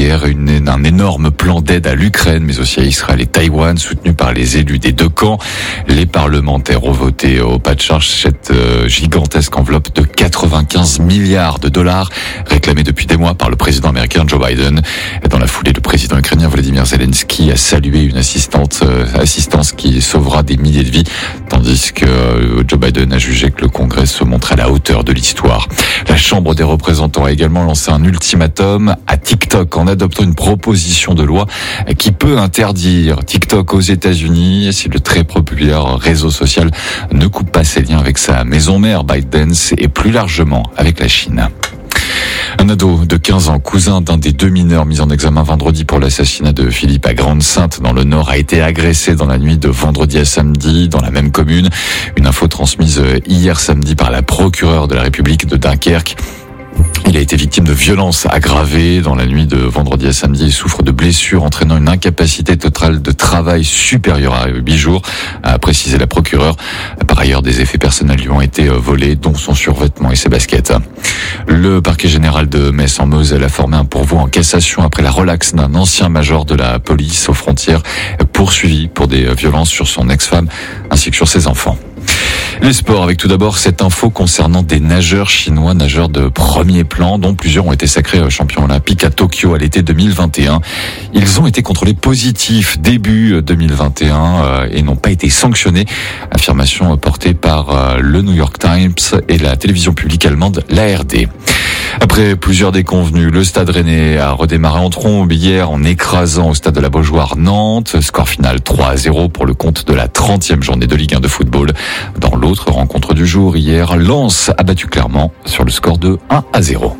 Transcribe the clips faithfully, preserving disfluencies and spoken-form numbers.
guerre, une, un énorme plan d'aide à l'Ukraine, mais aussi à Israël et Taïwan, soutenu par les élus des deux camps. Les parlementaires ont voté au pas de charge cette euh, gigantesque enveloppe de quatre-vingt-quinze milliards de dollars, réclamée depuis des mois par le président américain Joe Biden. Dans la foulée, le président ukrainien Volodymyr Zelensky a salué une assistante, euh, assistance qui sauvera des milliers de vies, tandis que euh, Joe Biden a jugé que le Congrès se montre à la hauteur de l'histoire. La Chambre des représentants a également lancé un ultimatum à TikTok en adoptant une proposition de loi qui peut interdire TikTok aux États-Unis si le très populaire réseau social ne coupe pas ses liens avec sa maison mère ByteDance et plus largement avec la Chine. Un ado de quinze ans, cousin d'un des deux mineurs mis en examen vendredi pour l'assassinat de Philippe à Grande-Synthe dans le Nord, a été agressé dans la nuit de vendredi à samedi dans la même commune. Une info transmise hier samedi par la procureure de la République de Dunkerque. Il a été victime de violences aggravées dans la nuit de vendredi à samedi. Il souffre de blessures entraînant une incapacité totale de travail supérieure à huit jours, a précisé la procureure. Par ailleurs, des effets personnels lui ont été volés, dont son survêtement et ses baskets. Le parquet général de Metz en Moselle a formé un pourvoi en cassation après la relaxe d'un ancien major de la police aux frontières, poursuivi pour des violences sur son ex-femme ainsi que sur ses enfants. Les sports, avec tout d'abord cette info concernant des nageurs chinois, nageurs de premier plan, dont plusieurs ont été sacrés champions olympiques à Tokyo à l'été deux mille vingt et un. Ils ont été contrôlés positifs début deux mille vingt et un euh, et n'ont pas été sanctionnés. Affirmation portée par euh, le New York Times et la télévision publique allemande, l'A R D. Après plusieurs déconvenus, le Stade Rennais a redémarré en trombe hier en écrasant au Stade de la Beaujoire Nantes. Score final trois à zéro pour le compte de la trentième journée de Ligue un de football. Dans l'autre rencontre du jour, hier, Lens a battu Clermont sur le score de un à zéro.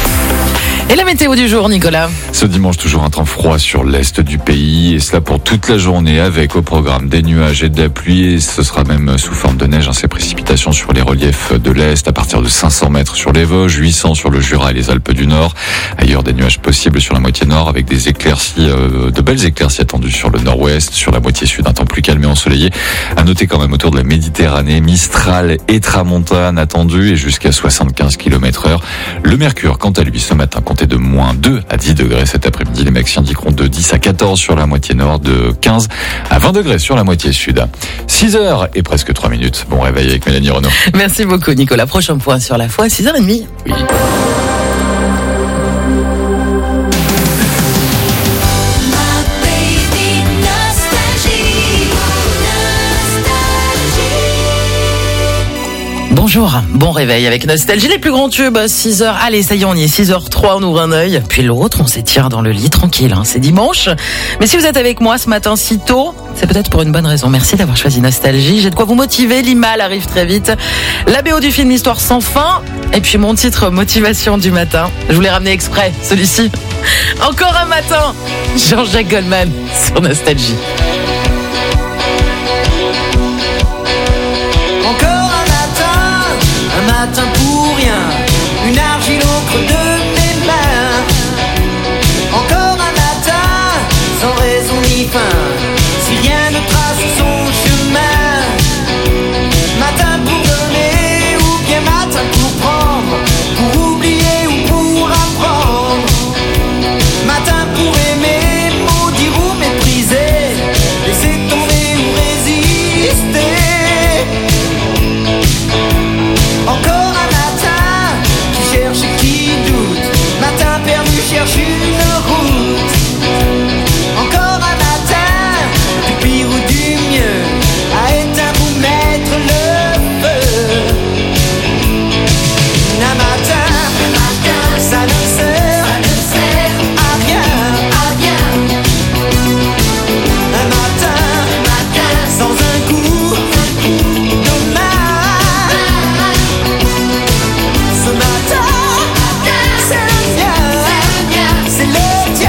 Et la météo du jour, Nicolas? Ce dimanche, toujours un temps froid sur l'est du pays, et cela pour toute la journée, avec au programme des nuages et de la pluie, et ce sera même sous forme de neige, hein, ces précipitations sur les reliefs de l'est, à partir de cinq cents mètres sur les Vosges, huit cents sur le Jura et les Alpes du Nord. Ailleurs, des nuages possibles sur la moitié nord, avec des éclaircies, euh, de belles éclaircies attendues sur le nord-ouest, sur la moitié sud, un temps plus calme et ensoleillé. À noter quand même autour de la Méditerranée, Mistral et Tramontane attendus, et jusqu'à soixante-quinze kilomètres heure. Le mercure, quant à lui, ce matin, comptait de moins deux à dix degrés cet après-midi. Les maxi indiqueront de dix à quatorze sur la moitié nord, de quinze à vingt degrés sur la moitié sud. six heures et presque trois minutes. Bon réveil avec Mélanie Renaud. Merci beaucoup, Nicolas. Prochain point sur la foi, six heures trente. Oui. Bonjour, bon réveil avec Nostalgie, les plus grands tubes, six heures, allez ça y est on y est, six heures trois, on ouvre un œil, puis l'autre on s'étire dans le lit tranquille, hein. C'est dimanche, mais si vous êtes avec moi ce matin si tôt, c'est peut-être pour une bonne raison. Merci d'avoir choisi Nostalgie, j'ai de quoi vous motiver, l'I M A L arrive très vite, la B O du film Histoire sans fin, et puis mon titre Motivation du matin, je vous l'ai ramené exprès, celui-ci, encore un matin, Jean-Jacques Goldman sur Nostalgie. Matin pour rien, une argile au creux de mes mains. Encore un matin, sans raison ni fin, si rien ne trace son chemin. Matin pour donner, ou bien matin pour prendre, pour oublier ou pour apprendre. Matin pour aimer, maudire ou mépriser, laisser tomber ou résister. Encore un matin qui cherche et qui doute, matin perdu cherche une route. Encore un matin, du pire ou du mieux, à éteindre ou mettre le feu. Un matin, ça ne sert à rien, à rien. Un matin, sans un coup de main. Ce matin, c'est le tien, c'est le tien.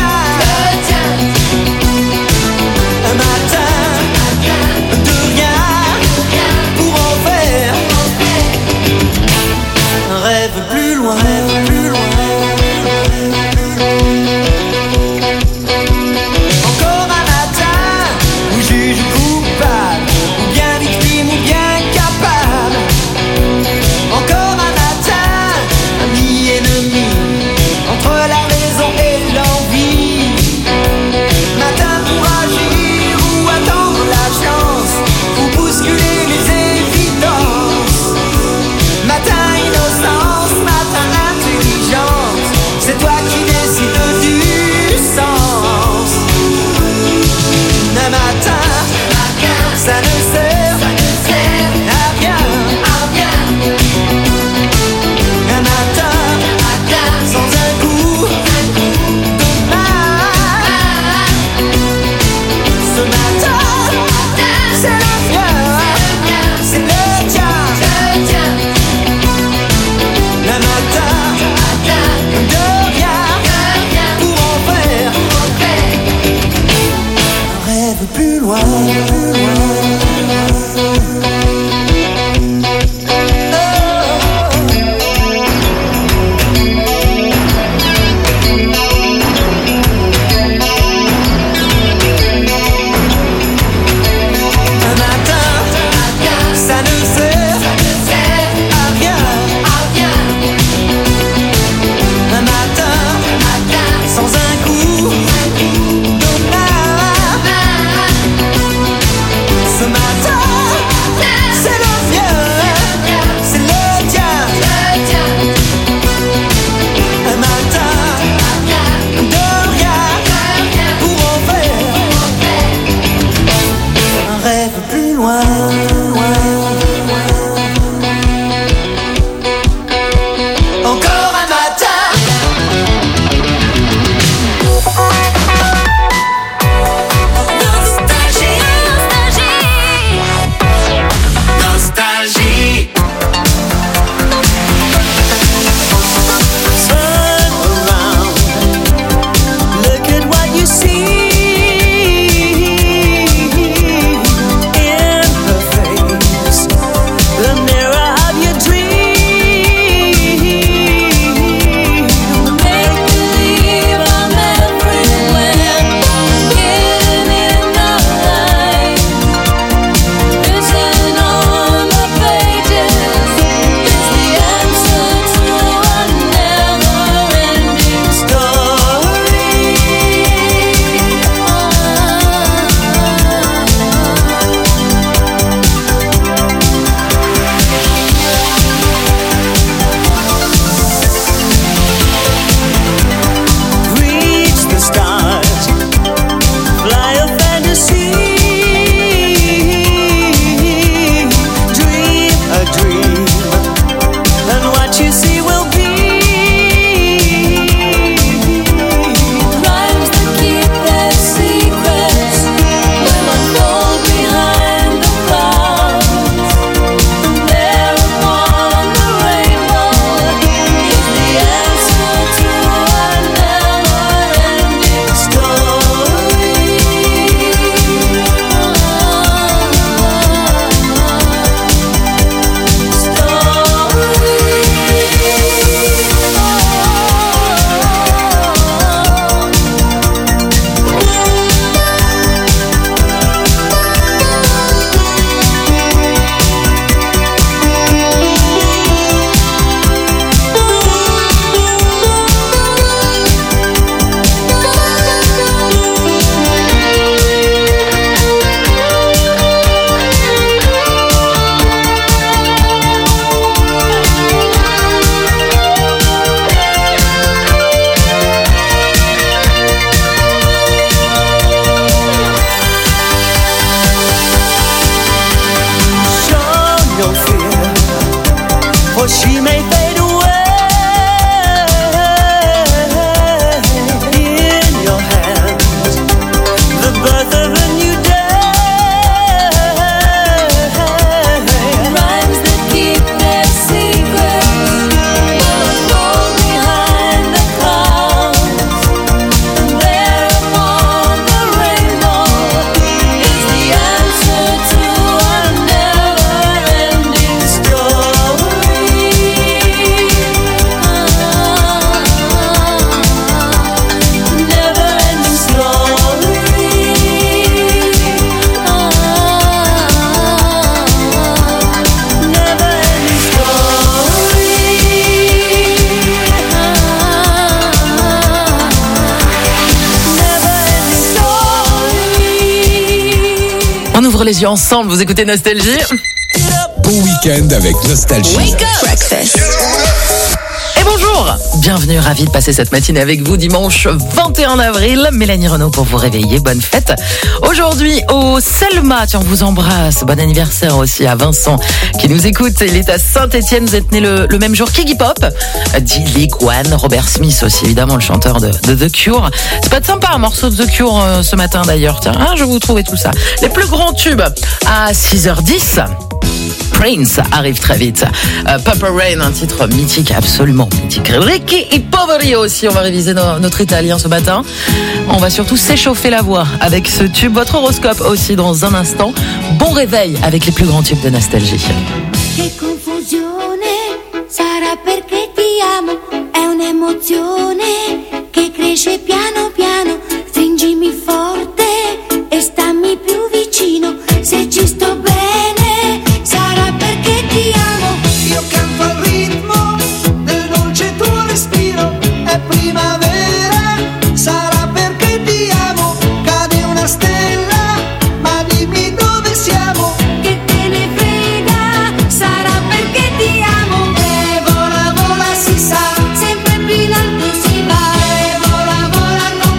ouvre les yeux ensemble, vous écoutez Nostalgie. Bon week-end avec Nostalgie. Wake up breakfast. Et bonjour, bienvenue, ravi de passer cette matinée avec vous dimanche vingt et un avril. Mélanie Renaud pour vous réveiller, bonne fête. Aujourd'hui au Selma, tiens on vous embrasse, bon anniversaire aussi à Vincent qui nous écoute, il est à Saint-Etienne, vous êtes né le, le même jour qu'Iggy Pop, Dilly Guan, Robert Smith aussi évidemment, le chanteur de, de The Cure. C'est pas de sympa un morceau de The Cure euh, ce matin d'ailleurs, tiens, hein, je vais vous trouver tout ça. Les plus grands tubes à six heures dix. Prince arrive très vite. Euh, Purple Rain, un titre mythique, absolument mythique. Ricky et Poveri aussi, on va réviser no- notre italien ce matin. On va surtout s'échauffer la voix avec ce tube. Votre horoscope aussi dans un instant. Bon réveil avec les plus grands tubes de Nostalgie. Che confusione, sarà perché ti amo, è un'emozione che cresce piano piano, stringimi forte e stammi più vicino, se ci sto bene, sarà perché ti amo. Io canto al ritmo del dolce tuo respiro, è primavera, sarà perché ti amo, cade una stella, ma dimmi dove siamo. Che te ne frega, sarà perché ti amo. E vola vola si sa, Sempre più in alto si va, e vola vola non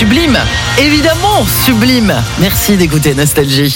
sublime. Évidemment, sublime. Merci d'écouter Nostalgie.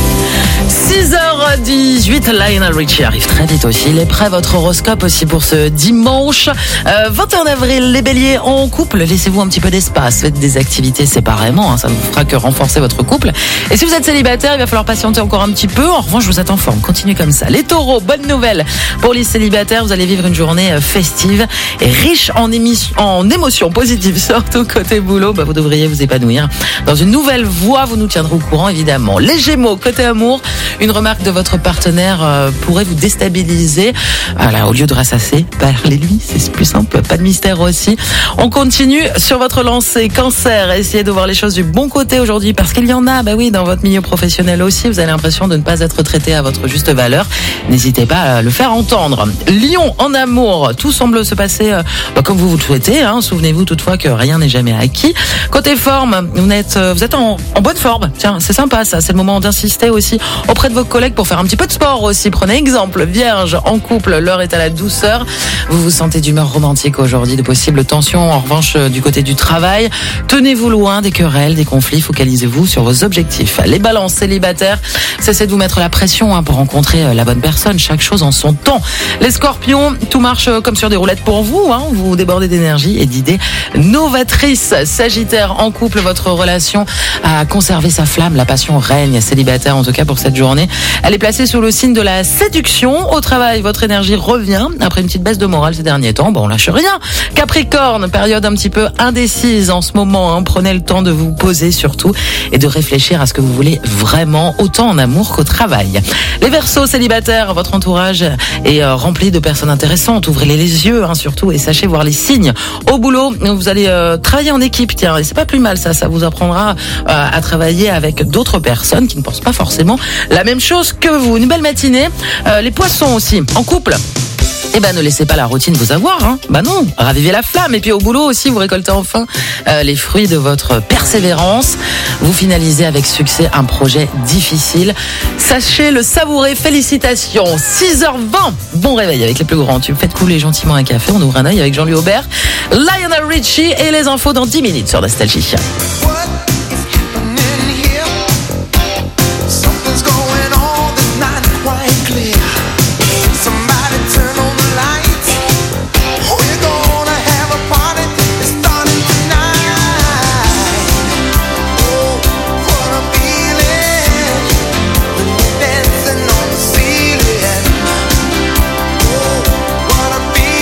six heures dix-huit, Lionel Richie arrive très vite aussi. Il est prêt, votre horoscope aussi pour ce dimanche. Euh, vingt et un avril, les béliers en couple, laissez-vous un petit peu d'espace. Faites des activités séparément, hein, ça ne vous fera que renforcer votre couple. Et si vous êtes célibataire, il va falloir patienter encore un petit peu. En revanche, vous êtes en forme, continuez comme ça. Les taureaux, bonne nouvelle pour les célibataires, vous allez vivre une journée festive et riche en, émission, en émotions positives. Surtout côté boulot, bah, vous devriez vous épanouir dans une nouvelle voie. Vous nous tiendrez au courant, évidemment. Les gémeaux, côté amour, une remarque de votre partenaire euh, pourrait vous déstabiliser. Voilà, au lieu de rassasser, parlez-lui, c'est plus simple, pas de mystère aussi. On continue sur votre lancée. Cancer, essayez de voir les choses du bon côté aujourd'hui parce qu'il y en a, bah oui, dans votre milieu professionnel aussi, vous avez l'impression de ne pas être traité à votre juste valeur. N'hésitez pas à le faire entendre. Lion, en amour, tout semble se passer euh, bah, comme vous vous le souhaitez. Hein. Souvenez-vous toutefois que rien n'est jamais acquis. Côté forme, vous êtes, euh, vous êtes en, en bonne forme. Tiens, c'est sympa ça, c'est le moment d'insister aussi auprès de vos collègues pour faire un petit peu de sport aussi. Prenez exemple, Vierge, en couple, l'heure est à la douceur. Vous vous sentez d'humeur romantique aujourd'hui, de possibles tensions. En revanche, du côté du travail, tenez-vous loin des querelles, des conflits, focalisez-vous sur vos objectifs. Les balances célibataires, cessez de vous mettre la pression hein, pour rencontrer la bonne personne, chaque chose en son temps. Les scorpions, tout marche comme sur des roulettes pour vous, hein, vous débordez d'énergie et d'idées novatrices. Sagittaire, en couple, votre relation a conservé sa flamme, la passion règne. Célibataire, en tout cas pour cette journée, elle est placée sous le signe de la séduction. Au travail, votre énergie revient après une petite baisse de morale ces derniers temps. Bon, on lâche rien. Capricorne, période un petit peu indécise en ce moment. Hein. Prenez le temps de vous poser surtout et de réfléchir à ce que vous voulez vraiment, autant en amour qu'au travail. Les Verseaux, célibataires, votre entourage est euh, rempli de personnes intéressantes. Ouvrez les yeux hein, surtout et sachez voir les signes. Au boulot, vous allez euh, travailler en équipe. Tiens, et c'est pas plus mal ça. Ça vous apprendra euh, à travailler avec d'autres personnes qui ne pensent pas forcément la même chose que vous. Une belle matinée. Euh, les poissons aussi, en couple. Eh ben, ne laissez pas la routine vous avoir, hein. Bah non, ravivez la flamme. Et puis au boulot aussi, vous récoltez enfin euh, les fruits de votre persévérance. Vous finalisez avec succès un projet difficile. Sachez le savourer. Félicitations. six heures vingt. Bon réveil avec les plus grands tubes. Faites couler gentiment un café. On ouvre un œil avec Jean-Louis Aubert, Lionel Richie et les infos dans dix minutes sur Nostalgie.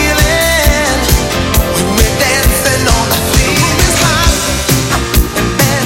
Back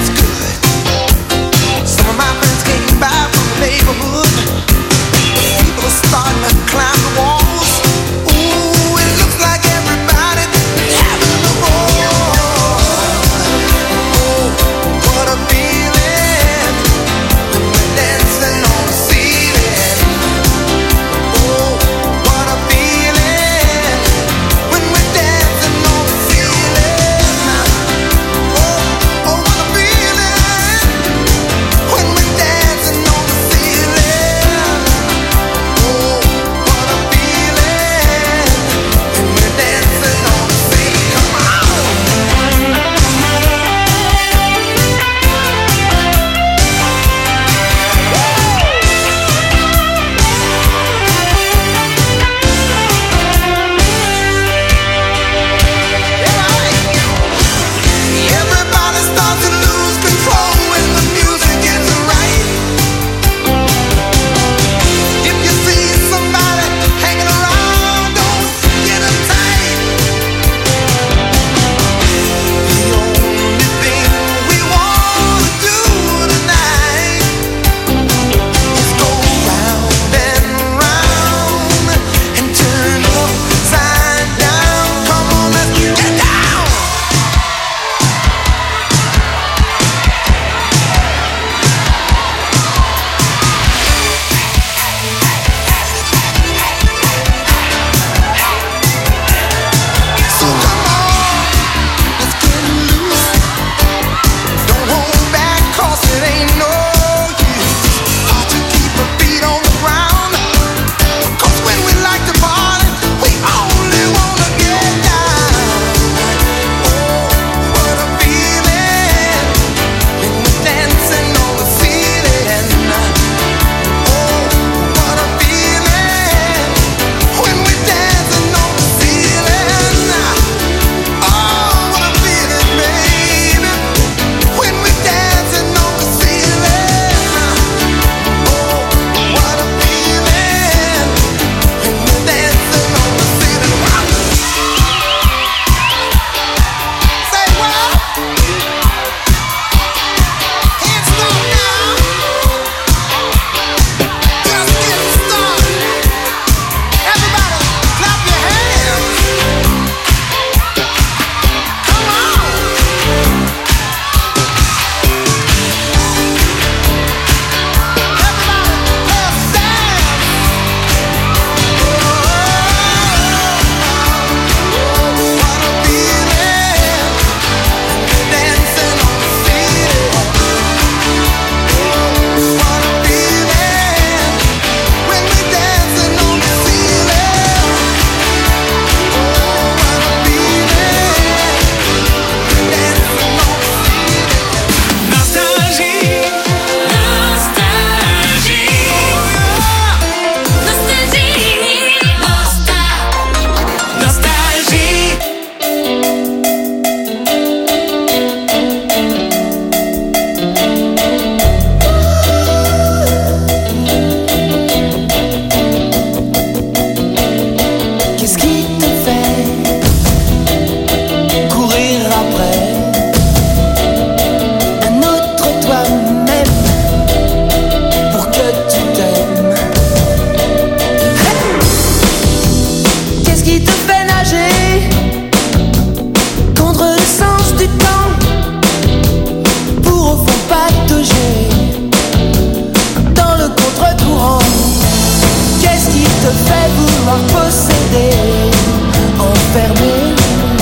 idées enfermées.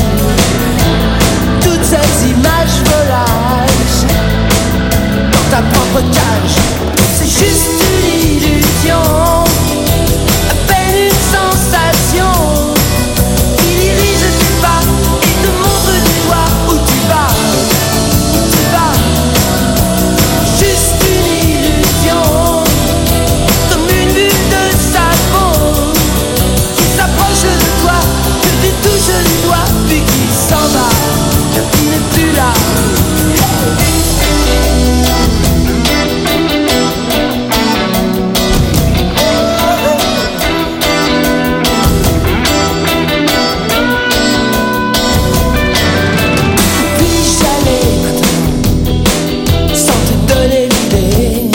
Toutes ces images volages dans ta propre cage, c'est juste une illusion, à peine une sensation qui dirige tes pas et te montre du doigt où tu vas, où tu vas. Juste une illusion, comme une bulle de savon qui s'approche de toi, que tu touches du doigt, puis qui s'en va, qui n'est plus là. Puis-je aller maintenant, sans te donner l'idée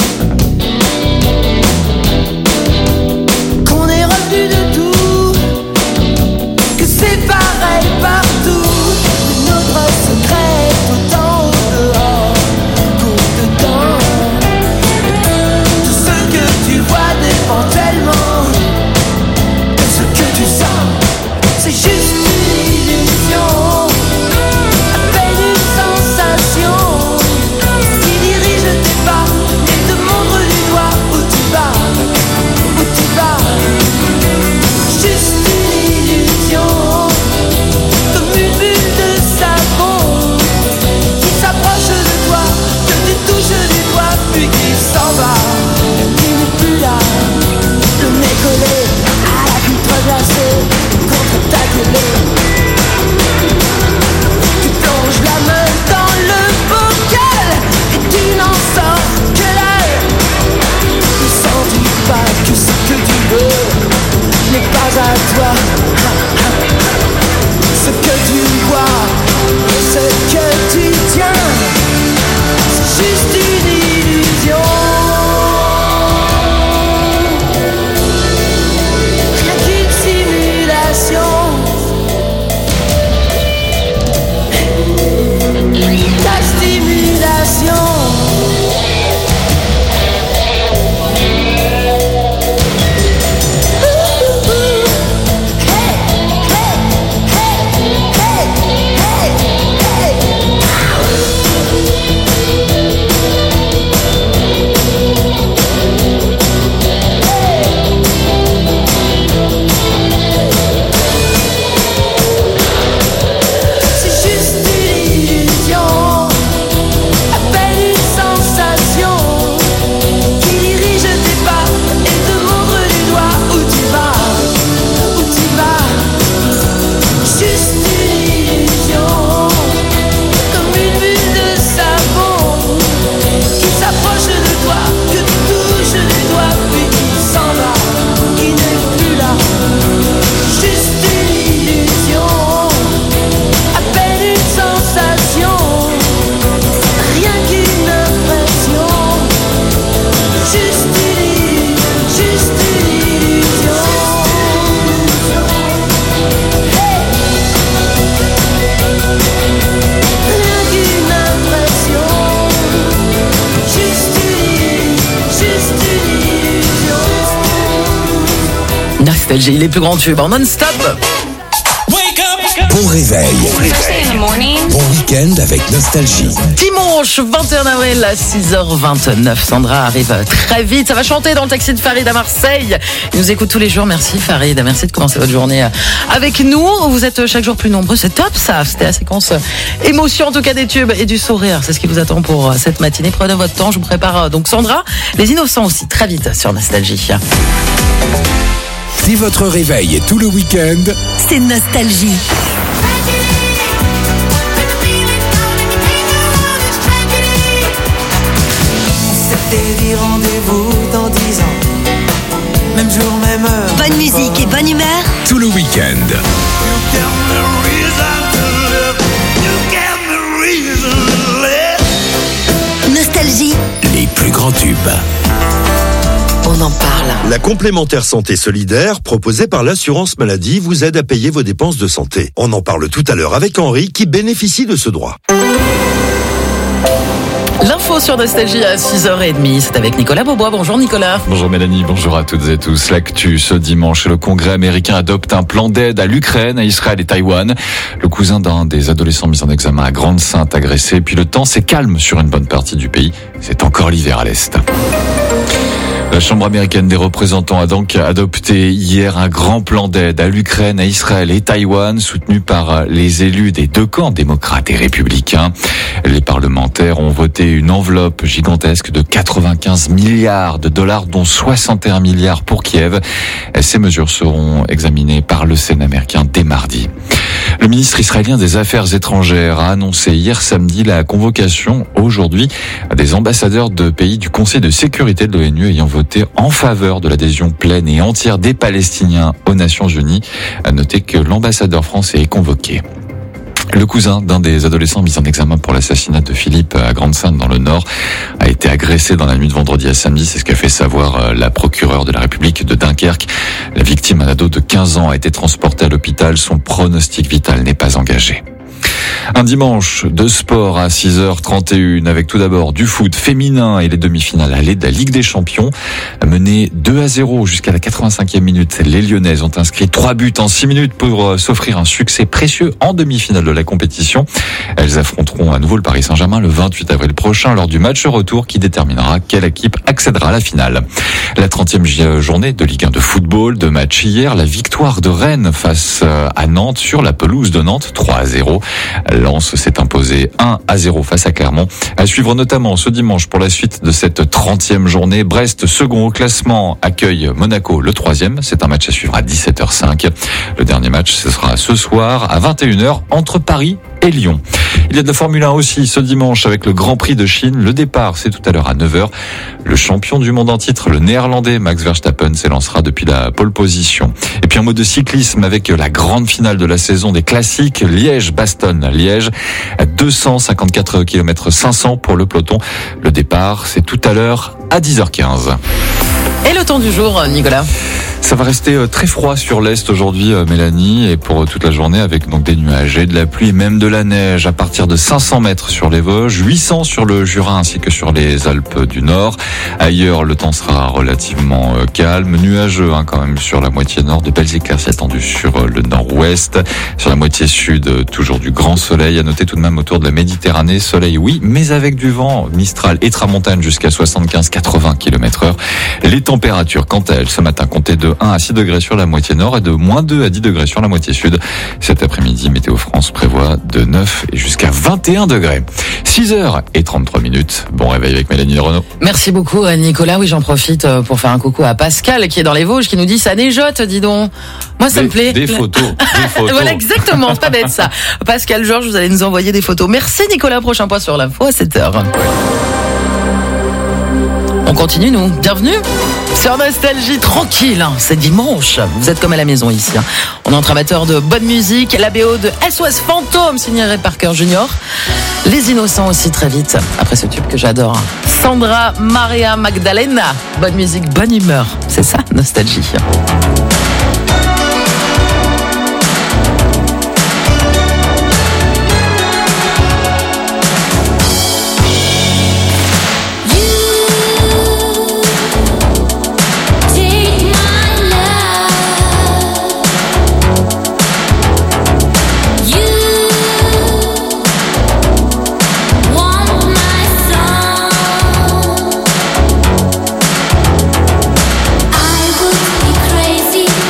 qu'on est revenu de tout, que c'est pareil partout, que notre secret est autant au dehors qu'au dedans. Tout ce que tu vois dépend tellement de ce que tu sens. C'est juste une illusion, à peine une sensation qui dirige tes pas et te montre du doigt où tu vas, où tu vas. Juste une illusion, comme une bulle de savon qui s'approche de toi, que tu touches du doigt, puis qui s'en va, qui n'est plus là. Le nez collé à la vitre glacée contre ta télé. Tu plonges la main dans le bocal et tu n'en sors que dalle. Ne sens-tu pas que ce que tu veux n'est pas à toi? Ce que tu vois et ce que tu tiens, c'est juste une illusion. Rien qu'une simulation. Ta stimulation. C'est juste une illusion, à peine une sensation qui dirige tes pas et te montre du doigt où tu vas, où tu vas. Juste une illusion, comme une bulle de savon qui s'approche de toi, que tu touches du doigt, puis qui s'en va, qui n'est plus là. Juste une illusion, à peine une sensation, rien qu'une impression. Juste une, juste une illusion. Hey. Rien qu'une impression. Juste une, juste une illusion. Nostalgie, les plus grands tubes en non-stop. Bon réveil. Bon week-end avec Nostalgie. Dimanche vingt et un avril à six heures vingt-neuf. Sandra arrive très vite. Ça va chanter dans le taxi de Farid à Marseille. Il nous écoute tous les jours. Merci Farid. Merci de commencer votre journée avec nous. Vous êtes chaque jour plus nombreux. C'est top ça. C'était la séquence émotion en tout cas des tubes et du sourire. C'est ce qui vous attend pour cette matinée. Prenez votre temps. Je vous prépare donc Sandra. Les innocents aussi très vite sur Nostalgie. Si votre réveil est tout le week-end, C'est Nostalgie. C'était dit rendez-vous dans dix ans, même jour, même heure. Bonne musique et bonne humeur. tout le week-end. Nostalgie. Les plus grands tubes. On en parle. La complémentaire santé solidaire proposée par l'assurance maladie vous aide à payer vos dépenses de santé. On en parle tout à l'heure avec Henri qui bénéficie de ce droit. L'info sur Nostalgie à six heures trente, c'est avec Nicolas Beaubois. Bonjour Nicolas. Bonjour Mélanie, bonjour à toutes et tous. L'actu ce dimanche, le Congrès américain adopte un plan d'aide à l'Ukraine, à Israël et Taïwan. Le cousin d'un des adolescents mis en examen à Grande-Synthe agressé. Puis le temps s'est calme sur une bonne partie du pays. C'est encore l'hiver à l'Est. La Chambre américaine des représentants a donc adopté hier un grand plan d'aide à l'Ukraine, à Israël et Taïwan, soutenu par les élus des deux camps, démocrates et républicains. Les parlementaires ont voté une enveloppe gigantesque de quatre-vingt-quinze milliards de dollars, dont soixante et un milliards pour Kiev. Ces mesures seront examinées par le Sénat américain dès mardi. Le ministre israélien des Affaires étrangères a annoncé hier samedi la convocation aujourd'hui des ambassadeurs de pays du Conseil de sécurité de l'ONU ayant voté en faveur de l'adhésion pleine et entière des Palestiniens aux Nations Unies. À noter que l'ambassadeur français est convoqué. Le cousin d'un des adolescents mis en examen pour l'assassinat de Philippe à Grande-Synthe dans le Nord a été agressé dans la nuit de vendredi à samedi. C'est ce qu'a fait savoir la procureure de la République de Dunkerque. La victime, un ado de quinze ans, a été transportée à l'hôpital. Son pronostic vital n'est pas engagé. Un dimanche de sport à six heures trente et une avec tout d'abord du foot féminin et les demi-finales allées de la Ligue des Champions. Menées deux à zéro jusqu'à la quatre-vingt-cinquième minute, les Lyonnaises ont inscrit trois buts en six minutes pour s'offrir un succès précieux en demi-finale de la compétition. Elles affronteront à nouveau le Paris Saint-Germain le vingt-huit avril prochain lors du match retour qui déterminera quelle équipe accédera à la finale. La trentième journée de Ligue un de football, de match hier, la victoire de Rennes face à Nantes sur la pelouse de Nantes, trois à zéro. Lens s'est imposé un à zéro face à Clermont. À suivre notamment ce dimanche pour la suite de cette trentième journée. Brest, second au classement, accueille Monaco, le troisième. C'est un match à suivre à dix-sept heures cinq. Le dernier match, ce sera ce soir à vingt et une heures entre Paris et Lyon. Il y a de la Formule un aussi ce dimanche avec le Grand Prix de Chine. Le départ, c'est tout à l'heure à neuf heures. Le champion du monde en titre, le néerlandais Max Verstappen, s'élancera depuis la pole position. Et puis un mot de cyclisme avec la grande finale de la saison des classiques, Liège-Bastogne-Liège, à deux cent cinquante-quatre kilomètres cinq cents pour le peloton. Le départ, c'est tout à l'heure à dix heures quinze. Et le temps du jour, Nicolas? Ça va rester très froid sur l'Est aujourd'hui, Mélanie, et pour toute la journée avec donc des nuages et de la pluie, même de la neige à partir de cinq cents mètres sur les Vosges, huit cents sur le Jura ainsi que sur les Alpes du Nord. Ailleurs, le temps sera relativement calme, nuageux hein, quand même sur la moitié nord, de belles éclaircies attendues sur le nord-ouest. Sur la moitié sud, toujours du grand soleil. À noter tout de même autour de la Méditerranée, soleil oui, mais avec du vent mistral et tramontane jusqu'à soixante-quinze à quatre-vingts kilomètres heure. Les températures, quant à elles, ce matin comptaient de un à six degrés sur la moitié nord et de moins deux à dix degrés sur la moitié sud. Cet après-midi, Météo France prévoit de neuf et jusqu'à vingt et un degrés. six heures trente-trois minutes. Bon réveil avec Mélanie Renaud. Merci beaucoup Nicolas. Oui, j'en profite pour faire un coucou à Pascal qui est dans les Vosges qui nous dit ça neigeote, dis donc. Moi ça des, me plaît. Des photos. Des photos. Voilà exactement, c'est pas bête ça. Pascal Georges, vous allez nous envoyer des photos. Merci Nicolas, prochain point sur l'info à sept heures. On continue nous. Bienvenue sur Nostalgie, tranquille, hein, c'est dimanche. Vous êtes comme à la maison ici. Hein. On est entre amateurs de bonne musique, la B O de S O S Fantôme, signé Ray Parker Junior Les Innocents aussi très vite, après ce tube que j'adore. Hein. Sandra Maria Magdalena, bonne musique, bonne humeur. C'est ça, Nostalgie. I would be crazy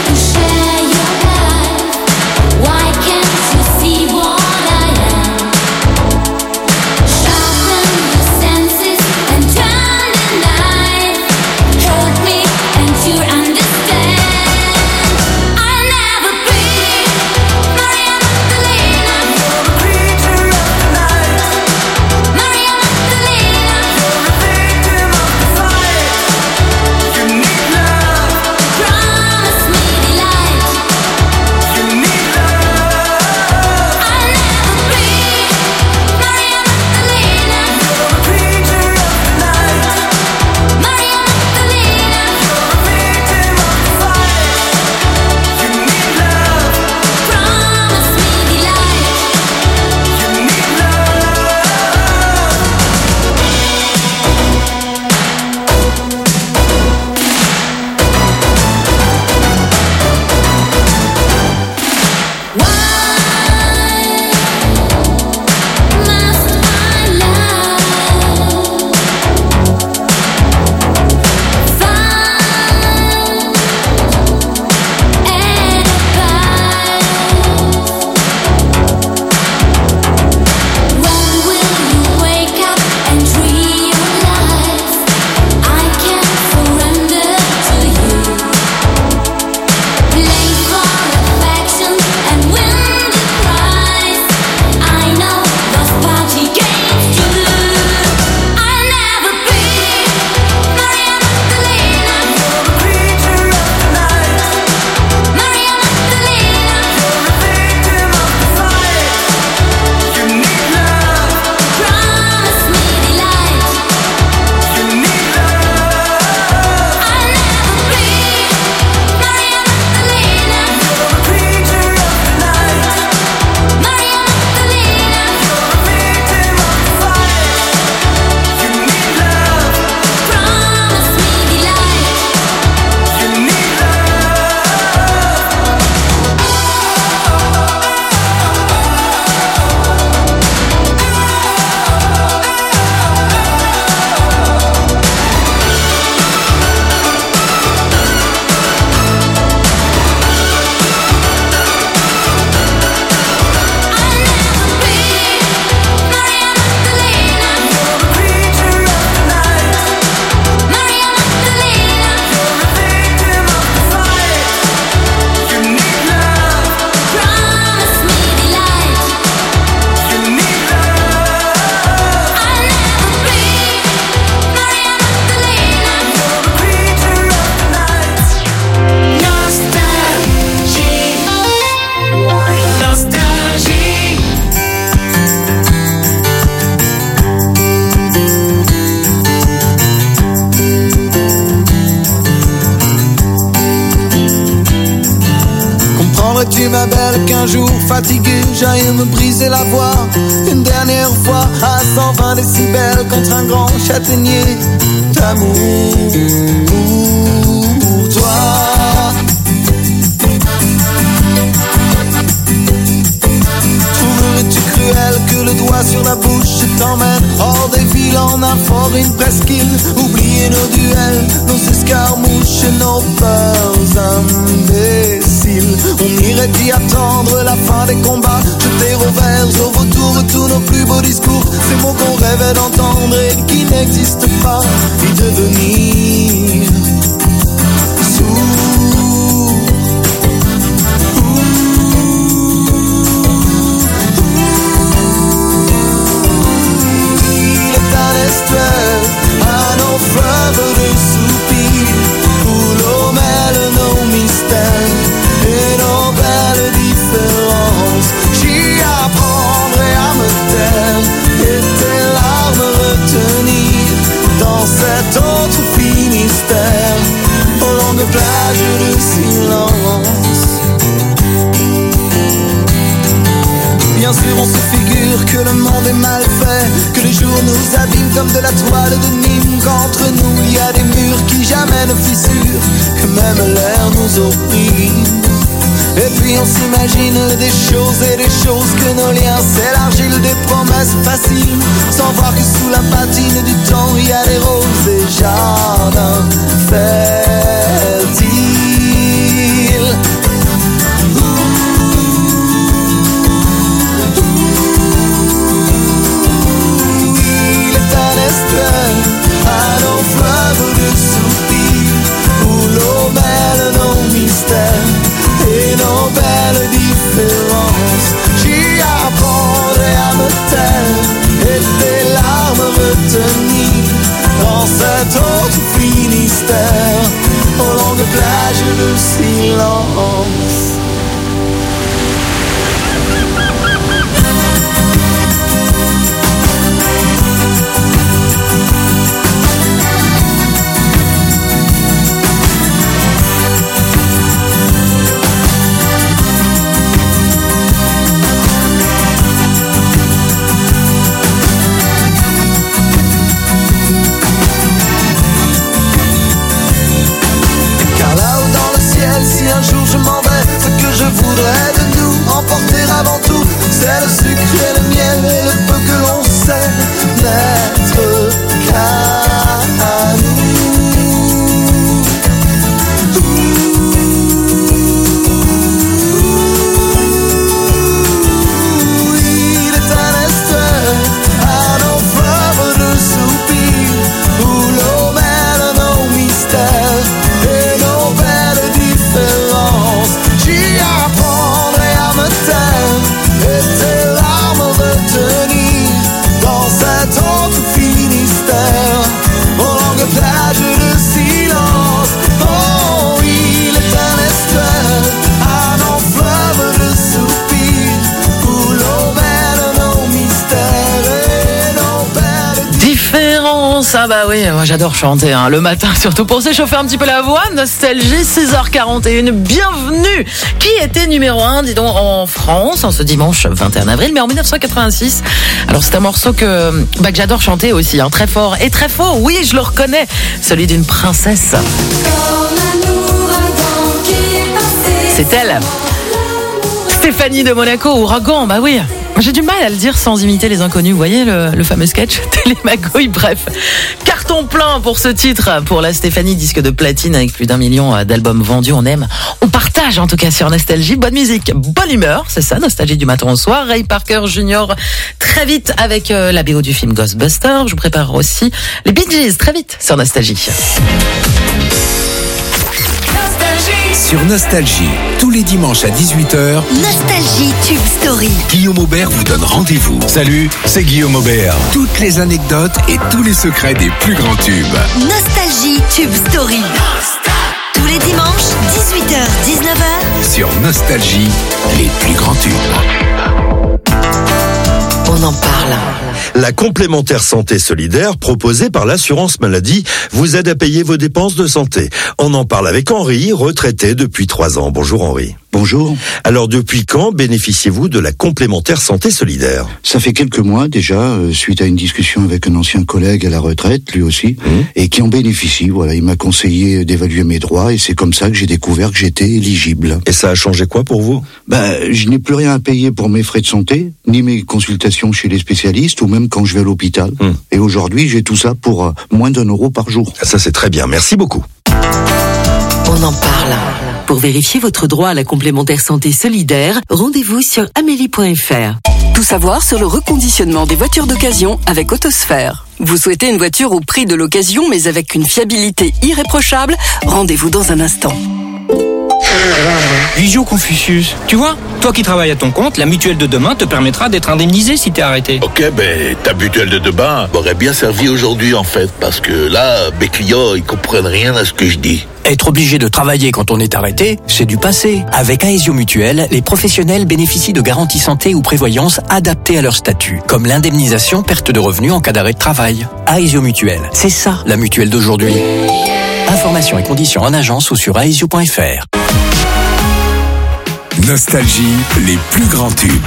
Comprendrais-tu ma belle qu'un jour fatigué j'aille me briser la voix une dernière fois à cent vingt décibels contre un grand châtaignier d'amour pour toi. Trouverais-tu cruel que le doigt sur la bouche t'emmène hors des villes en un fort, une presqu'île? Oublier nos duels, nos escarmouches et nos peurs imbéciles. On irait y attendre la fin des combats, jeter au vert, au vautour tous nos plus beaux discours, ces mots qu'on rêvait d'entendre et qui n'existent pas, y devenir sourds. À nos fleuves de soupirs où l'eau mêle nos mystères et nos belles différences. J'y apprendrai à me taire et tes larmes retenir dans cet autre Finistère, aux longues plages de silence. Bien sûr on se figure que le monde est mal fait, que les jours nous abîment comme de la toile de Nîmes, qu'entre nous il y a des murs qui jamais ne fissurent, que même l'air nous opprime. Et puis on s'imagine des choses et des choses, que nos liens s'élargissent, des promesses faciles, sans voir que sous la patine du temps il y a des roses et jardins fertiles. À nos fleuves de soupirs où l'eau mêle nos mystères et nos belles différences. J'y apprendrai à me taire et tes larmes retenir dans cet autre Finistère, aux longues plages de silence. Si un jour je m'en vais, ce que je voudrais de nous emporter avant tout, c'est le sucre et le miel et le peu que l'on sait n'être qu'à nous. Il est un estuaire à nos fleuves de soupirs où l'eau mêle nos mystères et nos belles différences. J'y apprendrai à me taire et tes larmes retenir dans cet autre Finistère, aux longues plages de silence. Oh, il est un estuaire à nos fleuves de soupirs où l'eau mêle nos mystères et nos belles différences. Ah bah oui, moi j'adore chanter hein, le matin, surtout pour s'échauffer un petit peu la voix. Nostalgie, six heures quarante et un. Bienvenue. Qui était numéro un, dis donc, en France en ce dimanche vingt et un avril, mais en dix-neuf cent quatre-vingt-six. Alors c'est un morceau que, bah, que j'adore chanter aussi, hein, très fort et très faux. Oui, je le reconnais, celui d'une princesse. C'est elle, Stéphanie de Monaco, Ouragan. Bah oui. J'ai du mal à le dire sans imiter les inconnus. Vous voyez le, le fameux sketch Télémagouille. Bref, carton plein pour ce titre, pour la Stéphanie, disque de platine avec plus d'un million d'albums vendus. On aime, on partage en tout cas sur Nostalgie. Bonne musique, bonne humeur, c'est ça, Nostalgie du matin au soir. Ray Parker Junior très vite avec euh, la B O du film Ghostbusters. Je vous prépare aussi les Bee Gees très vite sur Nostalgie. Sur Nostalgie, tous les dimanches à dix-huit heures, Nostalgie Tube Story. Guillaume Aubert vous donne rendez-vous. Salut, c'est Guillaume Aubert. Toutes les anecdotes et tous les secrets des plus grands tubes. Nostalgie Tube Story. Tous les dimanches, dix-huit heures dix-neuf heures. Sur Nostalgie, les plus grands tubes. On en parle. La complémentaire santé solidaire proposée par l'assurance maladie vous aide à payer vos dépenses de santé. On en parle avec Henri, retraité depuis trois ans. Bonjour Henri. Bonjour. Alors depuis quand bénéficiez-vous de la complémentaire santé solidaire ? Ça fait quelques mois déjà, euh, suite à une discussion avec un ancien collègue à la retraite, lui aussi, mmh. et qui en bénéficie. Voilà, il m'a conseillé d'évaluer mes droits et c'est comme ça que j'ai découvert que j'étais éligible. Et ça a changé quoi pour vous ? Ben, je n'ai plus rien à payer pour mes frais de santé, ni mes consultations chez les spécialistes, ou même quand je vais à l'hôpital. Mmh. Et aujourd'hui, j'ai tout ça pour euh, moins d'un euro par jour. Ça c'est très bien, merci beaucoup. On en parle. Pour vérifier votre droit à la complémentaire santé solidaire, rendez-vous sur amélie point f r. Tout savoir sur le reconditionnement des voitures d'occasion avec Autosphère. Vous souhaitez une voiture au prix de l'occasion mais avec une fiabilité irréprochable ? Rendez-vous dans un instant. Visio Confucius, tu vois, toi qui travailles à ton compte, la mutuelle de demain te permettra d'être indemnisé si t'es arrêté. Ok, ben ta mutuelle de demain m'aurait bien servi aujourd'hui en fait, parce que là, mes clients, ils comprennent rien à ce que je dis. Être obligé de travailler quand on est arrêté, c'est du passé. Avec Aesio Mutuelle, les professionnels bénéficient de garanties santé ou prévoyance adaptées à leur statut, comme l'indemnisation perte de revenus en cas d'arrêt de travail. Aesio Mutuelle, c'est ça la mutuelle d'aujourd'hui. Informations et conditions en agence ou sur aesio point f r. Nostalgie, les plus grands tubes.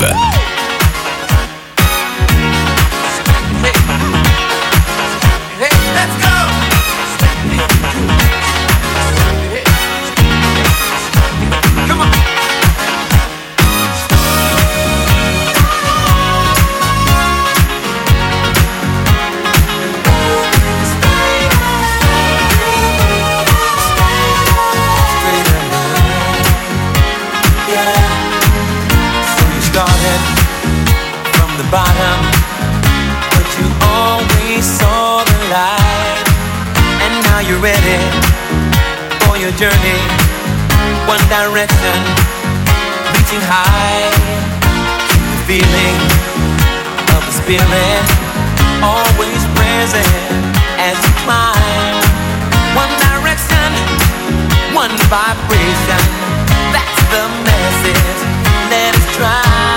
Bottom, but you always saw the light, and now you're ready for your journey. One direction, reaching high. Keep the feeling of the spirit always present as you climb. One direction, one vibration. That's the message. Let us try.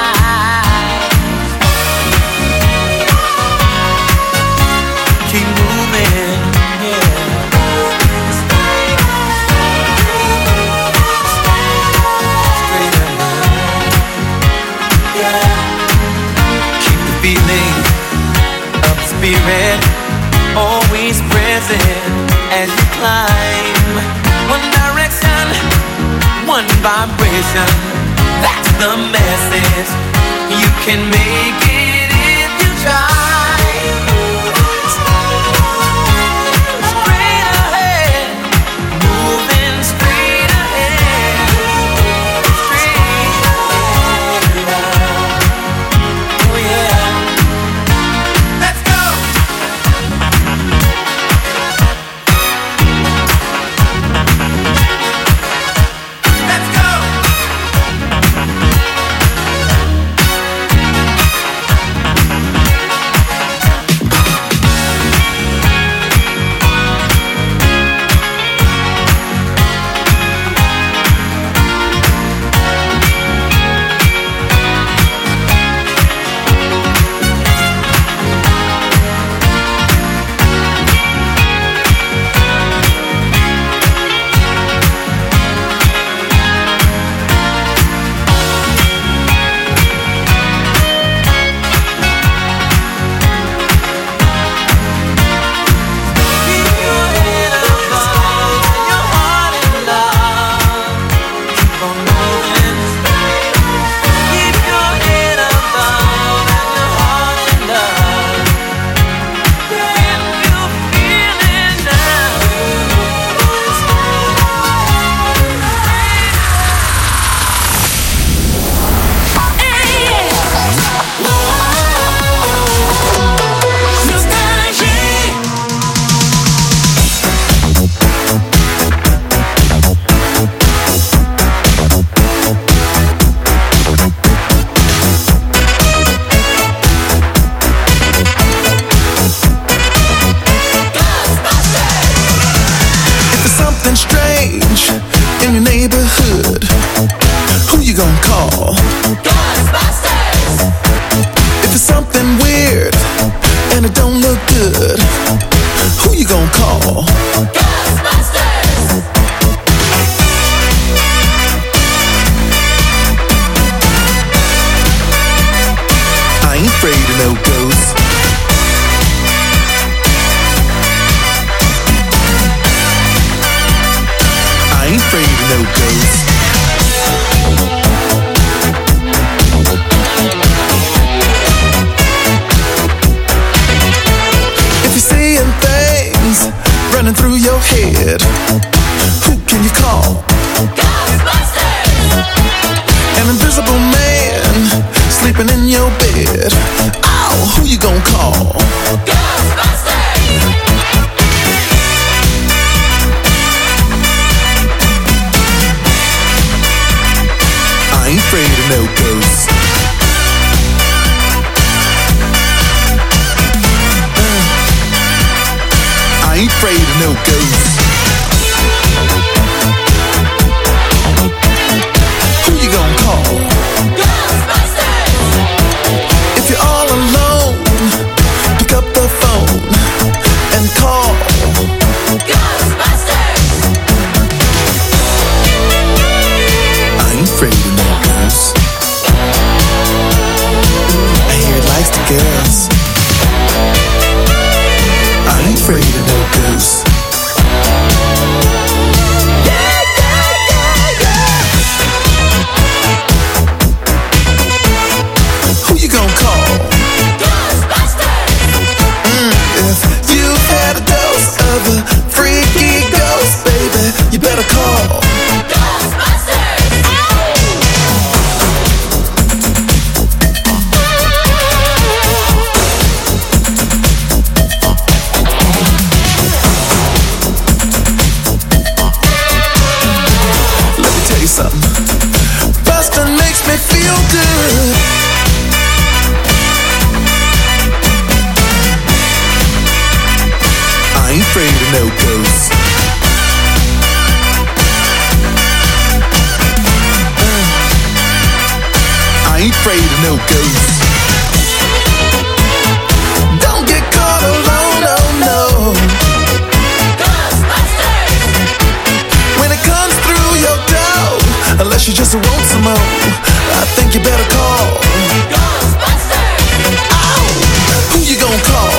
Keep moving, yeah. Straight ahead, yeah. Keep the feeling of the spirit always present as you climb. One direction, one vibration. That's the message. You can make it if you try. Ghostbusters! If it's something weird and it don't look good, who you gonna call? Ghostbusters! I ain't afraid of no ghosts. I ain't afraid of no ghosts. If you're seeing things running through your head, who can you call? Ghostbusters! An invisible man sleeping in your bed. Oh, who you gonna call? Ghostbusters! I ain't afraid of no ghosts. Uh, I ain't afraid of no ghosts. Who you gonna call? Ghostbusters! If you're all alone, pick up the phone and call Ghostbusters! I ain't afraid of no ghosts. I hear it likes the girls. I ain't afraid of no ghosts. Yeah, yeah, yeah, yeah. Who you gonna call? Ghostbusters! Mm, if you've had a dose of a freaky ghost, baby, you better call Ghostbusters! Let me tell you something. Bustin' makes me feel good. I ain't afraid of no ghosts. Uh, I ain't afraid of no ghosts. Don't get caught alone, oh no. Ghostbusters! When it comes through your door, unless you just want some more, I think you better call Ghostbusters! Oh, who you gonna call?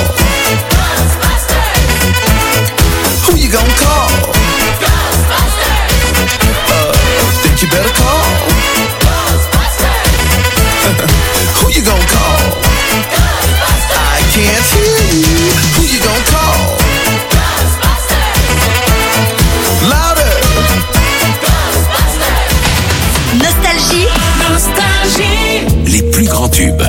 Who you gonna call? Ghostbusters! Uh, think you better call? Ghostbusters! Who you gonna call? Ghostbusters! I can't hear you. Who you gonna call? Ghostbusters! Louder! Ghostbusters! Nostalgie. Nostalgie. Les plus grands tubes.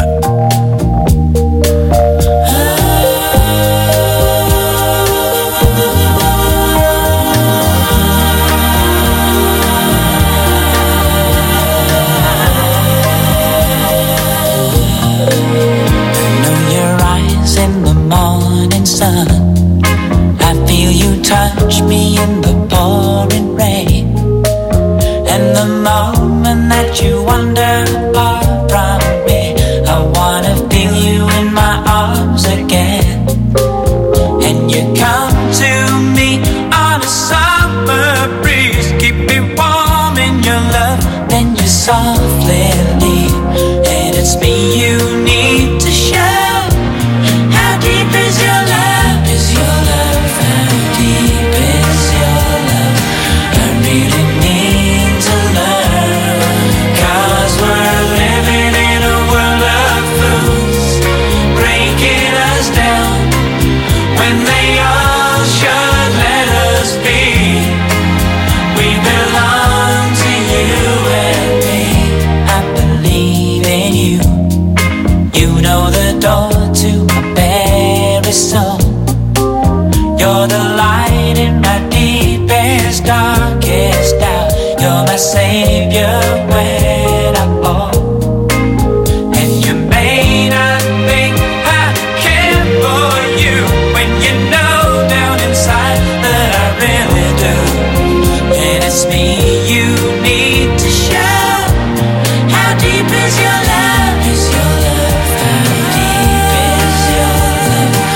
Touch me in the pouring rain, and the moment that you wander far from me, I wanna feel you in my arms again. And you come to me on a summer breeze, keep me warm in your love, then you softly leave, and it's me you need to show. How deep is your love? Is your love? Deep is your love? I really need to learn, 'cause we're living in a world of fools, breaking us down when they all should let us be. We belong to you and me. I believe in you. You know the door to my very soul. You're the light in my deepest, darkest doubt. You're my savior when I fall. And you may not think I care for you, when you know down inside that I really do. And it's me you need to show. How deep is your love? Is your love? How deep is your love?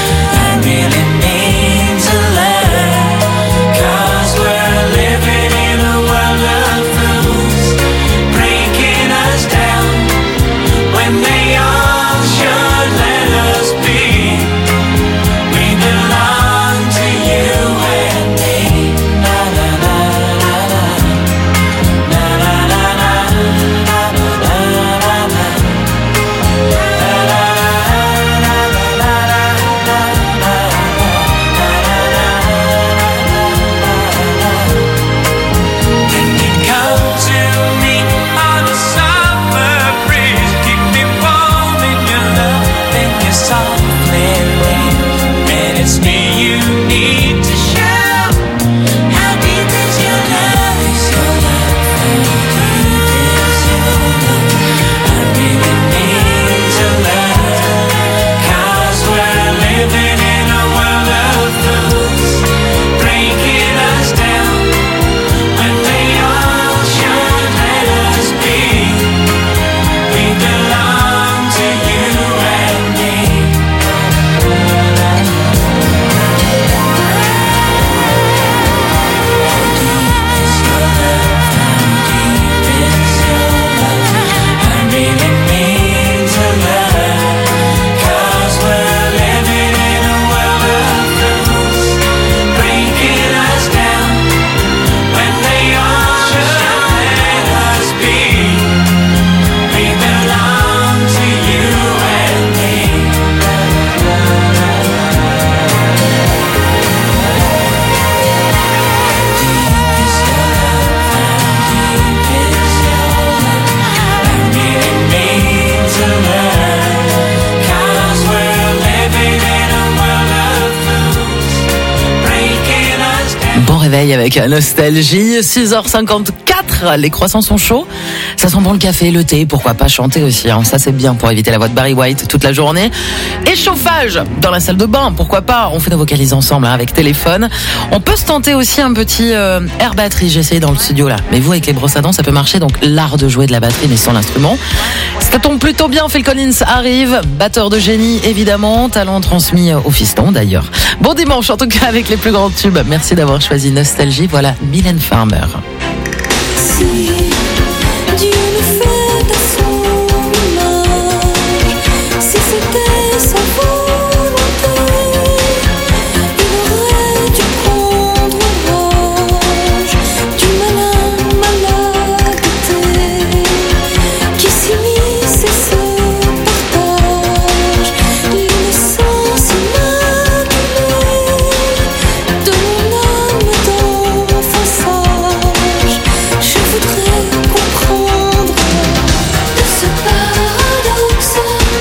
avec Nostalgie. six heures cinquante-quatre, les croissants sont chauds. Ça sent bon le café, le thé, pourquoi pas chanter aussi. Hein. Ça c'est bien pour éviter la voix de Barry White toute la journée. Et chauffage dans la salle de bain, pourquoi pas. On fait nos vocalises ensemble hein, avec téléphone. On peut se tenter aussi un petit euh, air batterie. J'ai essayé dans le studio là. Mais vous avec les brosses à dents ça peut marcher. Donc l'art de jouer de la batterie mais sans l'instrument. Ça tombe plutôt bien. Phil Collins arrive, batteur de génie évidemment, talent transmis au fiston d'ailleurs. Bon dimanche en tout cas avec les plus grands tubes. Merci d'avoir choisi Nostalgie. Voilà Mylène Farmer. Si Dieu nous fait à son image, si c'était sa volonté, il aurait dû prendre rage du malin malhabilité qui s'immisce et se partage l'innocence immaculée de mon âme d'enfant sage. Je voudrais comprendre de ce paradoxe.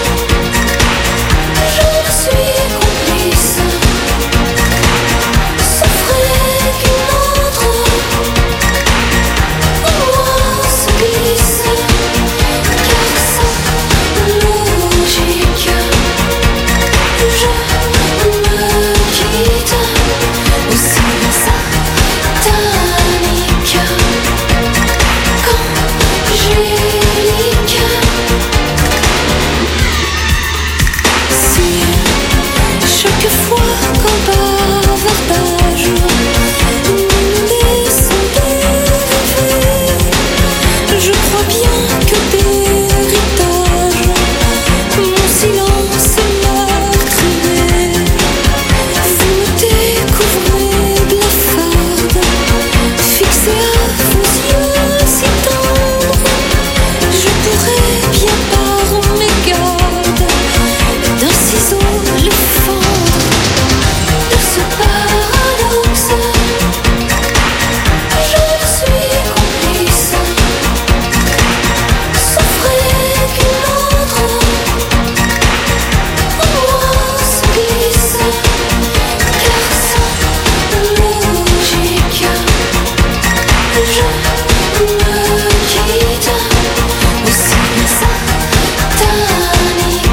Je suis complice. Souffrait qu'une autre en moi se glisse. Car sans logique, je me quitte aussi bien satanique qu'angélique. Si chaque fois qu'un bavardage nous laisse dériver, je crois bien que d'héritage mon silence est meurtrier. Vous me découvrez blafarde, fixée à vos yeux si tendres. Je pourrais bien par mégarde d'un ciseau les fendre. De ce paradoxe, je suis complice. Souffrait qu'une autre en moi se glisse. Car sans logique, je me quitte aussi bien satanique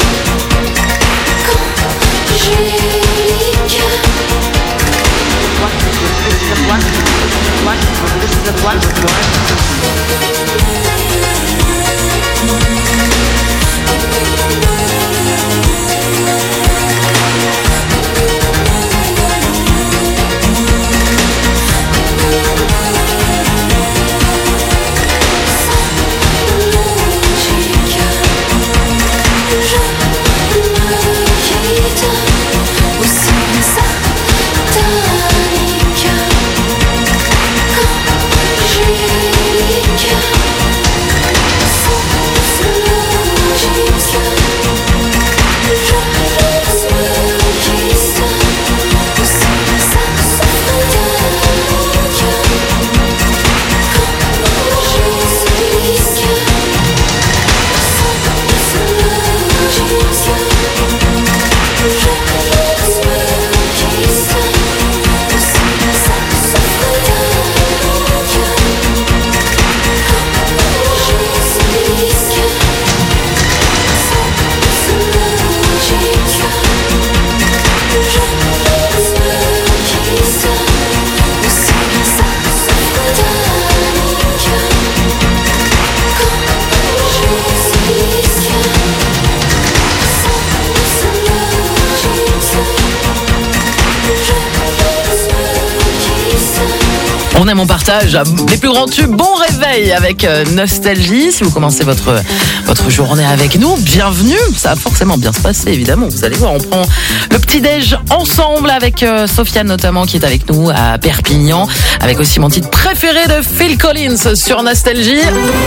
On aime, on partage les plus grands tubes. Bon réveil avec Nostalgie. Si vous commencez votre votre journée avec nous, bienvenue. Ça va forcément bien se passer, évidemment. Vous allez voir, on prend le petit-déj ensemble avec euh, Sofiane notamment qui est avec nous à Perpignan. Avec aussi mon titre préféré de Phil Collins sur Nostalgie.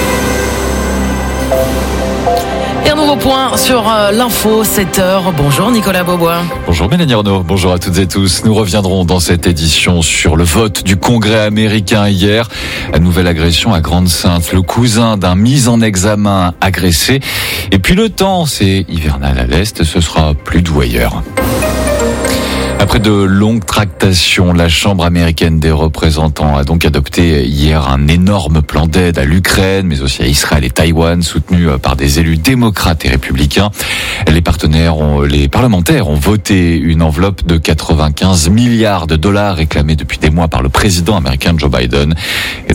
Et un nouveau point sur euh, l'info, sept heures. Bonjour Nicolas Beaubois. Bonjour Mélanie Renaud, bonjour à toutes et tous. Nous reviendrons dans cette édition sur le vote du Congrès américain hier. La nouvelle agression à Grande-Synthe, le cousin d'un mis en examen agressé. Et puis le temps, c'est hivernal à l'Est, ce sera plus doux ailleurs. Après de longues tractations, la Chambre américaine des représentants a donc adopté hier un énorme plan d'aide à l'Ukraine, mais aussi à Israël et Taïwan, soutenu par des élus démocrates et républicains. Les partenaires ont, les parlementaires ont voté une enveloppe de quatre-vingt-quinze milliards de dollars réclamée depuis des mois par le président américain Joe Biden.